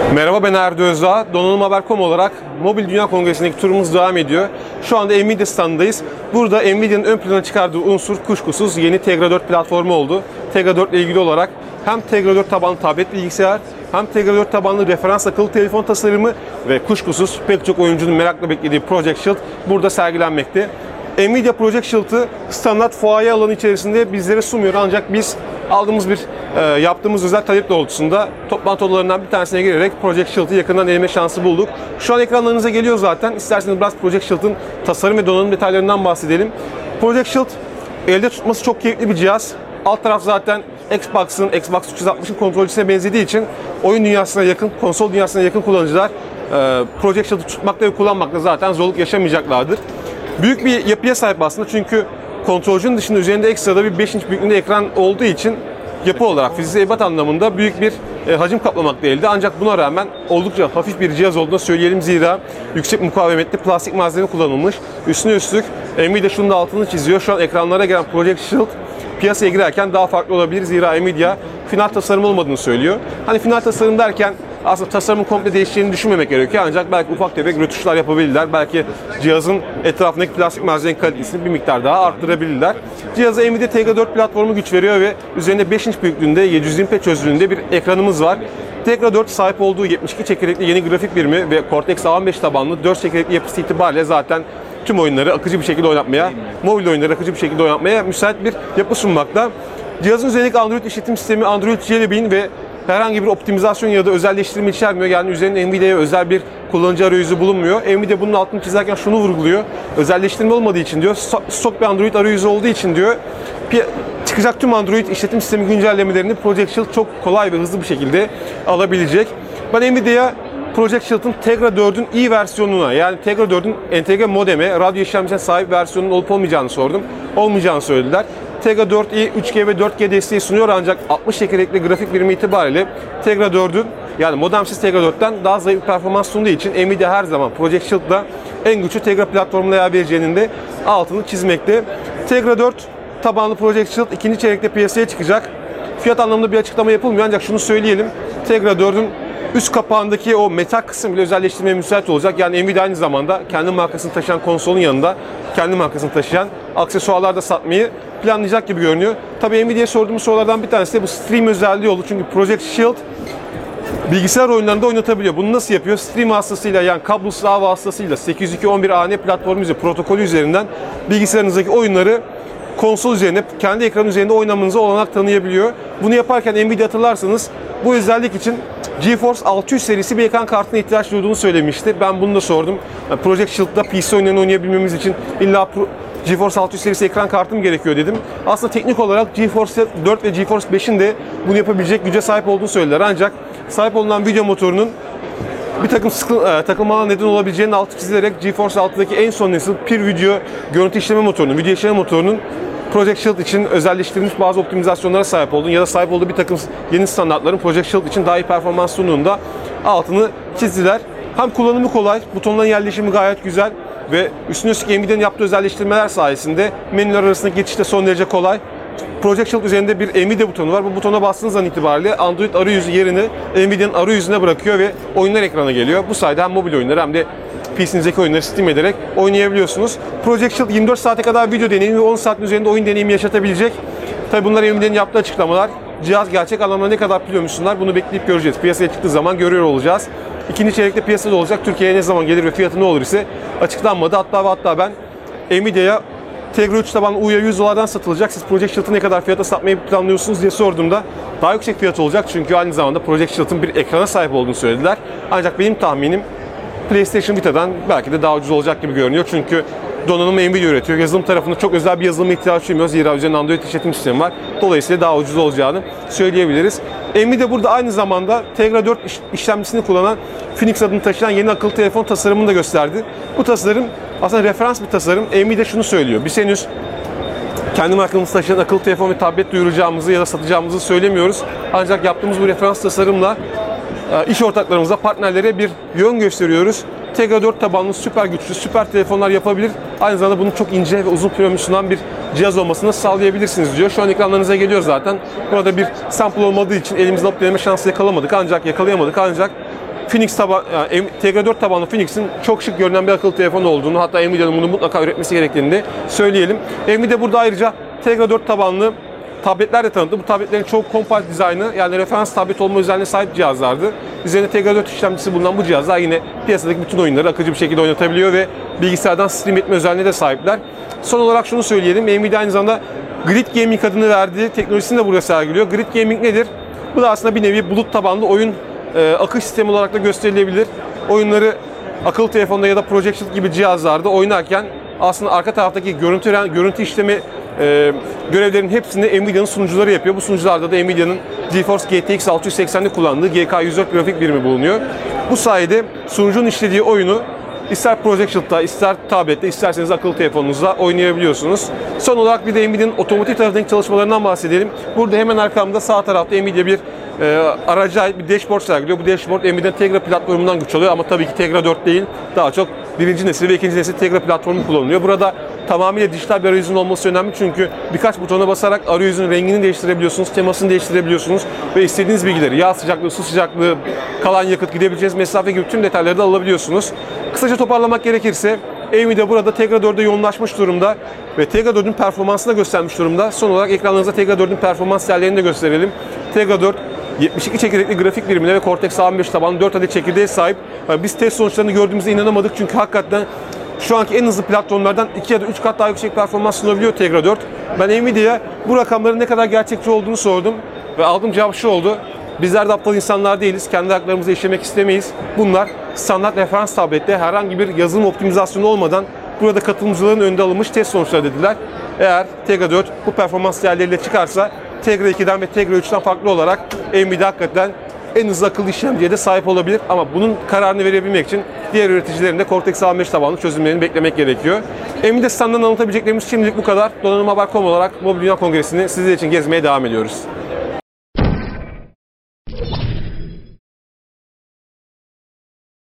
Merhaba, ben Erdi Özdağ. Donanımhaber.com olarak Mobil Dünya Kongresi'ndeki turumuz devam ediyor. Şu anda Nvidia standındayız. Burada Nvidia'nın ön plana çıkardığı unsur kuşkusuz yeni Tegra 4 platformu oldu. Tegra 4 ile ilgili olarak hem Tegra 4 tabanlı tablet bilgisayar, hem Tegra 4 tabanlı referans akıllı telefon tasarımı ve kuşkusuz pek çok oyuncunun merakla beklediği Project Shield burada sergilenmekte. Nvidia Project Shield'ı standart fuaye alanı içerisinde bizlere sunuyor, ancak biz aldığımız yaptığımız özel talep doğrultusunda toplantı odalarından bir tanesine girerek Project Shield'ı yakından eleme şansı bulduk. Şu an ekranlarınıza geliyor zaten. İsterseniz biraz Project Shield'ın tasarım ve donanım detaylarından bahsedelim. Project Shield elde tutması çok keyifli bir cihaz. Alt taraf zaten Xbox 360'ın kontrolcüsüne benzediği için oyun dünyasına yakın, konsol dünyasına yakın kullanıcılar Project Shield'ı tutmakta ve kullanmakta zaten zorluk yaşamayacaklardır. Büyük bir yapıya sahip aslında, çünkü kontrolcünün dışında üzerinde ekstra bir 5 inç büyüklüğünde ekran olduğu için yapı olarak fiziksel ebat anlamında büyük bir hacim kaplamakta elde. Ancak buna rağmen oldukça hafif bir cihaz olduğunu söyleyelim, zira yüksek mukavemetli plastik malzeme kullanılmış. Üstüne üstlük Nvidia şunun da altını çiziyor. Şu an ekranlara gelen Project Shield piyasaya girerken daha farklı olabilir, zira Nvidia final tasarım olmadığını söylüyor. Hani final tasarım derken aslında tasarımın komple değişeceğini düşünmemek gerekiyor, ancak belki ufak tefek rötuşlar yapabilirler. Belki cihazın etrafındaki plastik malzeme kalitesini bir miktar daha arttırabilirler. Cihaza Nvidia Tegra 4 platformu güç veriyor ve üzerinde 5 inç büyüklüğünde 720p çözünürlüğünde bir ekranımız var. Tegra 4 sahip olduğu 72 çekirdekli yeni grafik birimi ve Cortex A15 tabanlı 4 çekirdekli yapısı itibariyle zaten tüm oyunları akıcı bir şekilde oynatmaya, mobil oyunları akıcı bir şekilde oynatmaya müsait bir yapı sunmakta. Cihazın üzerindeki Android işletim sistemi Android Jelly Bean ve herhangi bir optimizasyon ya da özelleştirme içermiyor. Yani üzerinde Nvidia'ya özel bir kullanıcı arayüzü bulunmuyor. Nvidia bunun altını çizerken şunu vurguluyor: özelleştirme olmadığı için diyor, stok bir Android arayüzü olduğu için diyor, çıkacak tüm Android işletim sistemi güncellemelerini Project Shield çok kolay ve hızlı bir şekilde alabilecek. Ben Nvidia'ya Project Shield'ın Tegra 4'ün iyi versiyonuna, yani Tegra 4'ün entegre modeme, radyo işlemcisine sahip versiyonunun olup olmayacağını sordum. Olmayacağını söylediler. Tegra 4i 3G ve 4G desteği sunuyor, ancak 60 çekirdekli grafik birimi itibariyle Tegra 4'ün, yani modemsiz Tegra 4'ten daha zayıf bir performans sunduğu için Nvidia her zaman Project Shield'da en güçlü Tegra platformuna yer vereceğinin de altını çizmekte. Tegra 4 tabanlı Project Shield ikinci çeyrekte piyasaya çıkacak. Fiyat anlamında bir açıklama yapılmıyor, ancak şunu söyleyelim: Tegra 4'ün üst kapağındaki o metal kısım bile özelleştirmeye müsait olacak. Yani Nvidia aynı zamanda kendi markasını taşıyan konsolun yanında kendi markasını taşıyan aksesuarlar da satmayı planlayacak gibi görünüyor. Tabii Nvidia'ya sorduğumuz sorulardan bir tanesi de bu stream özelliği oldu. Çünkü Project Shield bilgisayar oyunlarında oynatabiliyor. Bunu nasıl yapıyor? Stream vasıtasıyla, yani kablosuz ağ vasıtasıyla 802.11an platformu üzerinde, protokolü üzerinden bilgisayarınızdaki oyunları konsol üzerinde, kendi ekran üzerinde oynamanıza olanak tanıyabiliyor. Bunu yaparken Nvidia, hatırlarsanız, bu özellik için GeForce 600 serisi bir ekran kartına ihtiyaç duyduğunu söylemişti. Ben bunu da sordum. Project Shield'da PC oyunlarını oynayabilmemiz için illa GeForce 600 serisi ekran kartı mı gerekiyor dedim. Aslında teknik olarak GeForce 4 ve GeForce 5'in de bunu yapabilecek güce sahip olduğunu söylediler. Ancak sahip olunan video motorunun bir takım takılmalara neden olabileceğinin altı çizilerek GeForce 6'daki en son nesil Pure Video görüntü işleme motorunun, video işleme motorunun Project Shield için özelleştirilmiş bazı optimizasyonlara sahip olduğunu ya da sahip olduğu bir takım yeni standartların Project Shield için daha iyi performans sunduğunda altını çizdiler. Hem kullanımı kolay, butonların yerleşimi gayet güzel ve üstüne üstlük Nvidia'nın yaptığı özelleştirmeler sayesinde menüler arasındaki geçiş de son derece kolay. Project Shield üzerinde bir Nvidia butonu var. Bu butona bastığınız an itibariyle Android arayüzü yerini Nvidia'nın arayüzüne bırakıyor ve oyunlar ekrana geliyor. Bu sayede hem mobil oyunları hem de PC'nizdeki oyunları stream ederek oynayabiliyorsunuz. Project Shield 24 saate kadar video deneyimi ve 10 saatin üzerinde oyun deneyimi yaşatabilecek. Tabi bunlar Nvidia'nın yaptığı açıklamalar. Cihaz gerçek anlamda ne kadar piliyormuşsunlar, bunu bekleyip göreceğiz. Piyasaya çıktığı zaman görüyor olacağız. İkinci çeyrekte piyasada olacak. Türkiye'ye ne zaman gelir ve fiyatı ne olur ise açıklanmadı. Hatta ben Nvidia'ya Tegra 3 tabanlı U'ya $100'dan satılacak, siz Project Shield'ı ne kadar fiyata satmayı planlıyorsunuz diye sorduğumda daha yüksek fiyat olacak, çünkü aynı zamanda Project Shield'ın bir ekrana sahip olduğunu söylediler. Ancak benim tahminim PlayStation Vita'dan belki de daha ucuz olacak gibi görünüyor, çünkü donanımı Nvidia üretiyor. Yazılım tarafında çok özel bir yazılıma ihtiyaç duymuyoruz, zira üzerinde Android işletim sistemi var. Dolayısıyla daha ucuz olacağını söyleyebiliriz. Nvidia burada aynı zamanda Tegra 4 işlemcisini kullanan Phoenix adını taşıyan yeni akıllı telefon tasarımını da gösterdi. Bu tasarım aslında referans bir tasarım. Nvidia şunu söylüyor: biz henüz kendi markamızı taşıyan akıllı telefon ve tablet duyuracağımızı ya da satacağımızı söylemiyoruz. Ancak yaptığımız bu referans tasarımla iş ortaklarımıza, partnerlere bir yön gösteriyoruz. Tegra 4 tabanlı süper güçlü, süper telefonlar yapabilir. Aynı zamanda bunun çok ince ve uzun piyano sunan bir cihaz olmasını sağlayabilirsiniz diyor. Şu an ekranlarınıza geliyor zaten. Burada bir sample olmadığı için elimizde alıp deneme şansı yakalayamadık, ancak Tegra 4 tabanlı Phoenix'in çok şık görünen bir akıllı telefon olduğunu, hatta Nvidia'nın bunu mutlaka üretmesi gerektiğini de söyleyelim. Nvidia burada ayrıca Tegra 4 tabanlı tabletler de tanıttı. Bu tabletlerin çok kompakt dizaynı, yani referans tablet olma özelliğine sahip cihazlardı. Üzerinde Tegra 4 işlemcisi bulunan bu cihazlar yine piyasadaki bütün oyunları akıcı bir şekilde oynatabiliyor ve bilgisayardan stream etme özelliğine de sahipler. Son olarak şunu söyleyelim, Nvidia aynı zamanda Grid Gaming adını verdiği teknolojisini de burada sergiliyor. Grid Gaming nedir? Bu da aslında bir nevi bulut tabanlı oyun akış sistemi olarak da gösterilebilir. Oyunları akıllı telefonda ya da Projection gibi cihazlarda oynarken aslında arka taraftaki görüntü işlemi görevlerin hepsini Nvidia'nın sunucuları yapıyor. Bu sunucularda da Nvidia'nın GeForce GTX 680'de kullandığı GK104 grafik birimi bulunuyor. Bu sayede sunucunun işlediği oyunu ister Projection'da, ister tablette, isterseniz akıllı telefonunuzda oynayabiliyorsunuz. Son olarak bir de Nvidia'nın otomotiv tarafındaki çalışmalarından bahsedelim. Burada hemen arkamda sağ tarafta Nvidia bir araca ait bir dashboard sergiliyor. Bu dashboard Nvidia'nın Tegra platformundan güç alıyor ama tabii ki Tegra 4 değil, daha çok birinci nesil ve ikinci nesil Tegra platformu kullanılıyor. Burada tamamıyla dijital bir arayüzün olması önemli çünkü birkaç butona basarak arayüzün rengini değiştirebiliyorsunuz, temasını değiştirebiliyorsunuz ve istediğiniz bilgileri, yağ sıcaklığı, su sıcaklığı, kalan yakıt, gidebileceğiniz mesafe gibi tüm detayları da alabiliyorsunuz. Kısaca toparlamak gerekirse Nvidia burada Tegra 4'e yoğunlaşmış durumda ve Tegra 4'ün performansını göstermiş durumda. Son olarak ekranlarınızda Tegra 4'ün performans değerlerini de gösterelim. Tegra 4 72 çekirdekli grafik birimine ve Cortex A15 tabanlı 4 adet çekirdeğe sahip. Biz test sonuçlarını gördüğümüzde inanamadık çünkü hakikaten şu anki en hızlı platformlardan 2 ya da 3 kat daha yüksek performans sunabiliyor Tegra 4. Ben Nvidia'ya bu rakamların ne kadar gerçekçi olduğunu sordum ve aldığım cevap şu oldu. Bizler de aptal insanlar değiliz. Kendi haklarımızı işlemek istemeyiz. Bunlar standart referans tablette herhangi bir yazılım optimizasyonu olmadan burada katılımcıların önünde alınmış test sonuçları dediler. Eğer Tegra 4 bu performans değerleriyle çıkarsa Tegra 2'den ve Tegra 3'ten farklı olarak Nvidia hakikaten en hızlı akıllı işlemciye de sahip olabilir. Ama bunun kararını verebilmek için diğer üreticilerin de Cortex A15 tabanlı çözümlerini beklemek gerekiyor. Nvidia standından anlatabileceklerimiz şimdilik bu kadar. Donanım Haber.com olarak Mobil Dünya Kongresi'ni sizler için gezmeye devam ediyoruz.